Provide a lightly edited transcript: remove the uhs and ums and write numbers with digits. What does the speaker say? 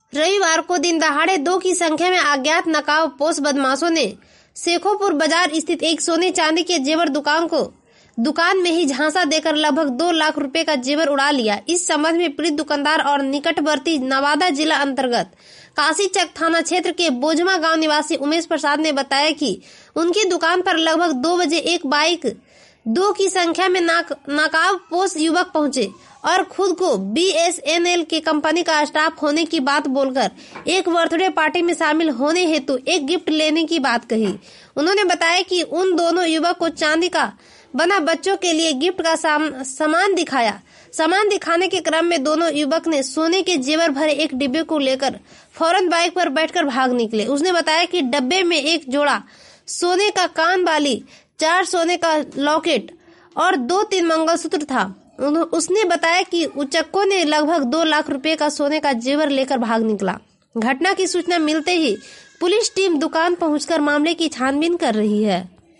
रविवार को दिन दहाड़े 2 की संख्या में अज्ञात नकाबपोश बदमाशों ने शेखोपुर बाजार स्थित एक सोने चांदी के जेवर दुकान में ही झांसा देकर लगभग 2 लाख रुपए का जेवर उड़ा लिया। इस संबंध में पीड़ित दुकानदार और निकटवर्ती नवादा जिला अंतर्गत काशीचक थाना क्षेत्र के बोझमा गांव निवासी उमेश प्रसाद ने बताया कि उनकी दुकान पर लगभग 2 बजे एक बाइक 2 की संख्या में नकाबपोश युवक पहुंचे और खुद को BSNL के कंपनी का स्टाफ होने की बात बोलकर एक बर्थडे पार्टी में शामिल होने हेतु एक गिफ्ट लेने की बात कही। उन्होंने बताया कि उन दोनों युवक को चांदी का बना बच्चों के लिए गिफ्ट का सामान दिखाया। सामान दिखाने के क्रम में दोनों युवक ने सोने के जेवर भरे एक डिब्बे को लेकर फौरन बाइक पर बैठकर भाग निकले। उसने बताया कि डब्बे में एक जोड़ा सोने का कान बाली, 4 सोने का लॉकेट और 2-3 मंगलसूत्र था। उसने बताया कि उचक्कों ने लगभग 2 लाख रुपए का सोने का जेवर लेकर भाग निकला। घटना की सूचना मिलते ही पुलिस टीम दुकान पहुंचकर मामले की छानबीन कर रही है।